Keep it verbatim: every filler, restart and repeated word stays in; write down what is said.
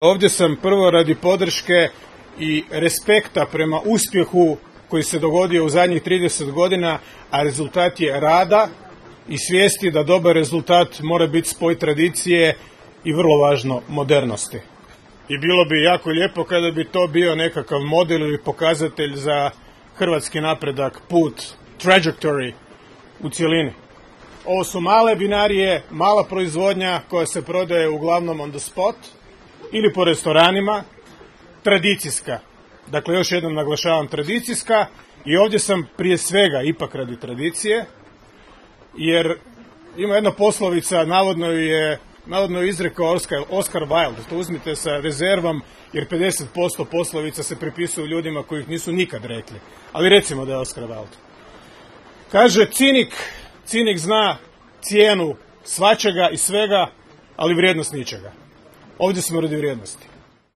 Ovdje sam prvo radi podrške i respekta prema uspjehu koji se dogodio u zadnjih trideset godina, a rezultat je rada i svijesti da dobar rezultat mora biti spoj tradicije i vrlo važno modernosti. I bilo bi jako lijepo kada bi to bio nekakav model ili pokazatelj za hrvatski napredak, put, trajectory u cjelini. Ovo su male binarije, mala proizvodnja koja se prodaje uglavnom on the spot ili po restoranima, tradicijska. Dakle, još jednom naglašavam tradicijska i ovdje sam prije svega ipak radi tradicije, jer ima jedna poslovica, navodno je, navodno je izrekao Oscar, Oscar Wilde, to uzmite sa rezervom, jer pedeset posto poslovica se pripisuju ljudima koji ih nisu nikad rekli. Ali recimo da je Oscar Wilde. Kaže, cinik, cinik zna cijenu svačega i svega, ali vrijednost ničega. Ovdje smo radi vrijednosti.